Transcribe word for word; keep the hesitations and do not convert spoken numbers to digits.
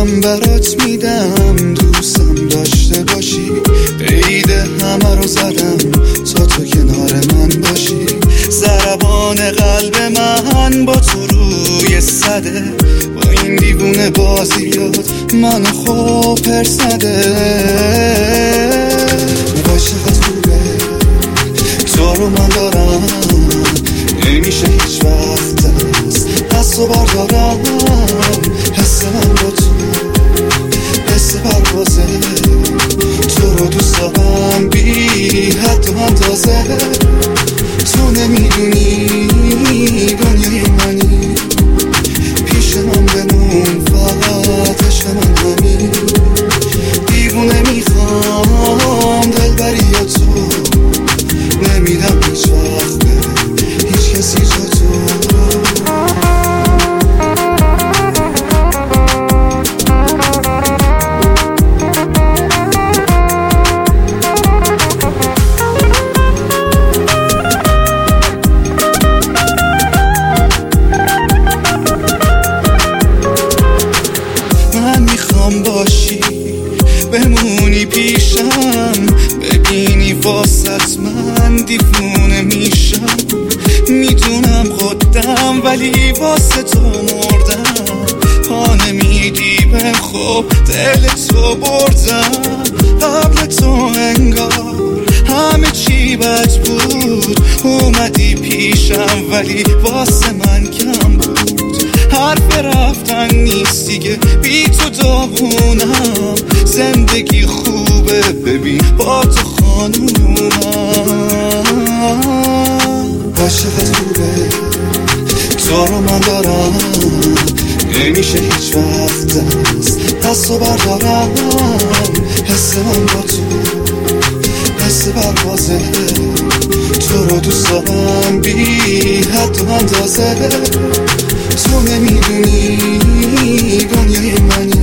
جونم برات میدم، دوستم داشته باشی. قید همه رو زدم تا تو کنار من باشی. ضربان قلب من با تو روی صده، با این دیوونه بازیات من خوب پرسده. وای چقدر خوبه تو رو من دارم، نمیشه هیچ وقت دست و بردارم. حس من با تو حس پروازه، تو رو دوست دارم بی حد و اندازه. تو نمیدونی دنیای منی، پیش من بمون فقط عشق من همین. دیوونه میخوام دلبری یا تو، نمیدم هیچ وقت به هیچ کسی جا تو. باشی بمونی پیشم، ببینی واسط من دیوونه میشم. میدونم خودم ولی واسه تو مردم. پا نمیدی بهم خب دل تو بردم. قبل تو انگار همه چی بد بود، اومدی پیشم ولی واسه من کم بود. حرف رفتن نیست دیگه بی تو داغونم. زندگی خوبه ببین با تو خانومم. وای چقدر خوبه تو رو من دارم، نمیشه هیچ وقت دست دست و بردارم. حس من با تو حس پروازه، تو رو دوست دارم بی حد و اندازه. تو نمیدونی دنیای منی،